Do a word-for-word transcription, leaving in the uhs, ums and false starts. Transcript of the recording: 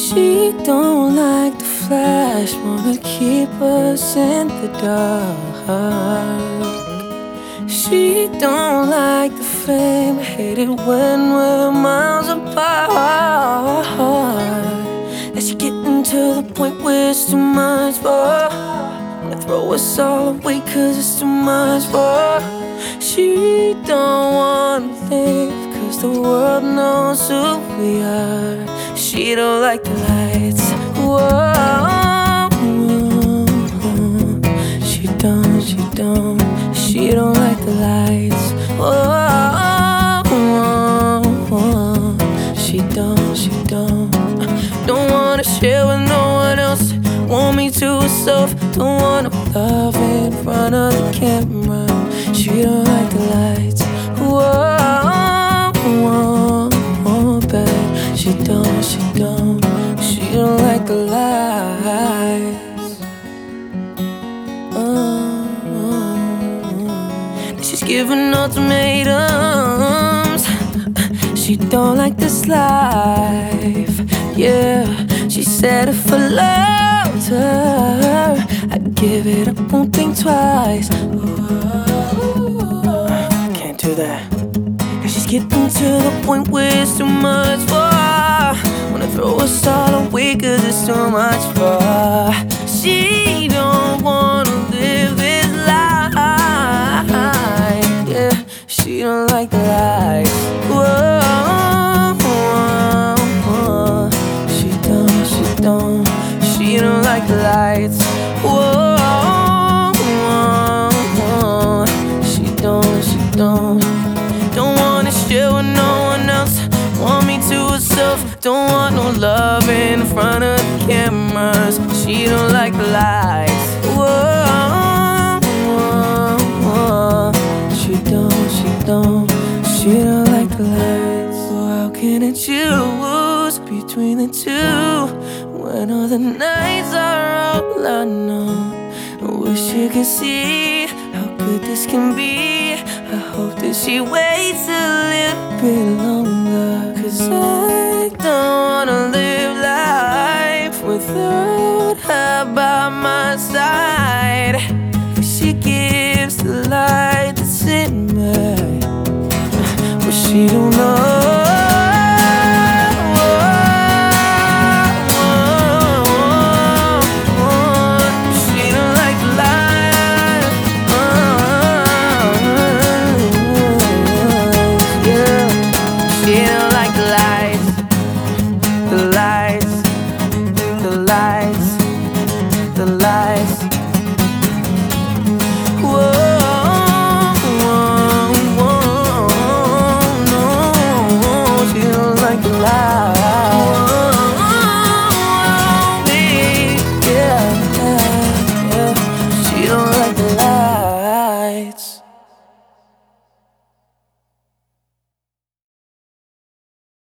She don't like the flash, wanna keep us in the dark. She don't like the fame, hate it when we're miles apart. And she getting to the point where it's too much for her. Wanna throw us all away cause it's too much for her. She don't wanna live cause the world knows who we are. She don't like the lights, whoa. She don't, she don't, she don't like the lights, whoa. She don't, she don't, don't wanna share with no one else. Want me to herself, don't wanna love in front of the camera. She don't like the lights, whoa, whoa, whoa, babe. She don't, she don't, she don't like the lights. Oh, oh. She's giving ultimatums. She don't like this life, yeah. She said if I loved her, I'd give it up, won't think twice. Can't do that. And she's getting to the point where it's too much for her. Wanna throw us all away cause it's too much for her. She don't wanna live this life, yeah. She don't like the life, whoa. She don't, she don't, she don't like the lights, whoa. She don't, she don't, don't wanna share with no one else. Want me to herself, don't want no love in front of the cameras. She don't like the lights, whoa. She don't, she don't, she don't like the lights. So how can I choose between the two when all the nights are all I know? I wish you could see how good this can be. I hope that she waits a little bit longer, cause I don't wanna live life without her by my side. But she gives the light that's in me, but she don't know. The lights, the lights,